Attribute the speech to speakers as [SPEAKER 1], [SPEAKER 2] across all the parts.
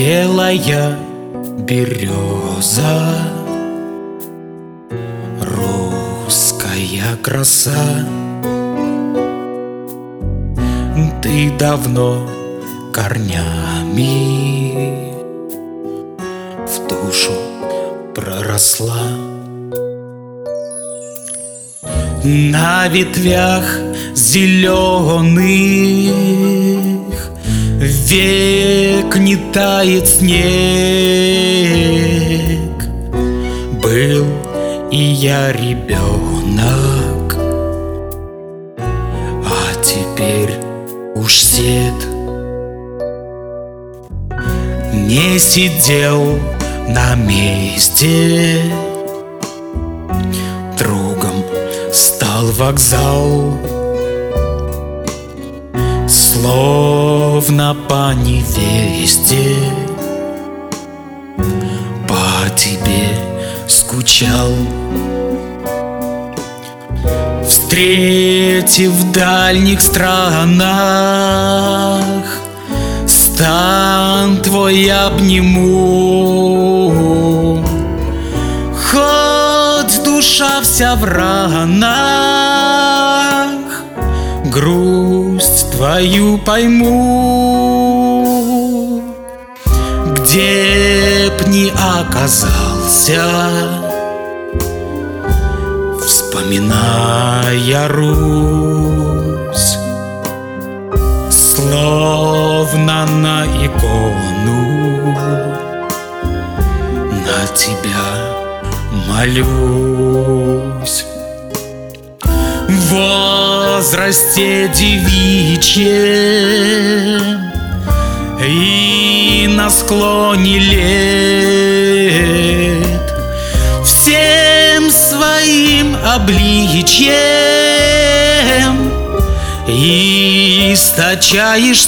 [SPEAKER 1] Белая береза, русская краса, ты давно корнями в душу проросла. На ветвях зеленых век не тает снег. Был и я ребенок, а теперь уж сед. Не сидел на месте, другом стал вокзал. Словно по невесте по тебе скучал. Встретив в дальних странах, стан твой обниму. Хоть душа вся в ранах, грусть твою пойму. Где б ни оказался, вспоминая Русь, словно на икону на тебя молюсь. В возрасте девичьем и на склоне лет всем своим обличьем источаешь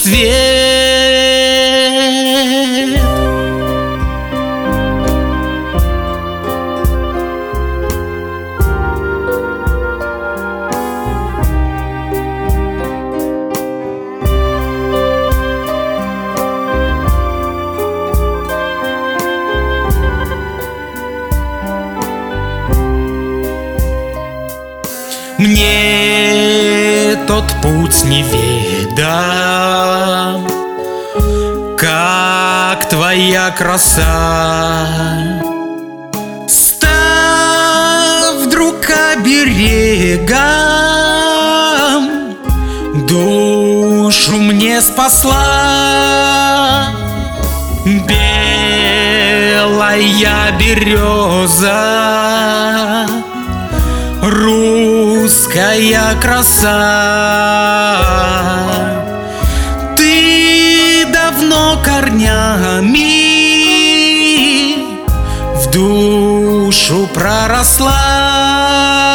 [SPEAKER 1] свет. Мне тот путь неведом, как твоя краса. Став вдруг оберегом, душу мне спасла. Белая береза, русская краса, ты давно корнями в душу проросла.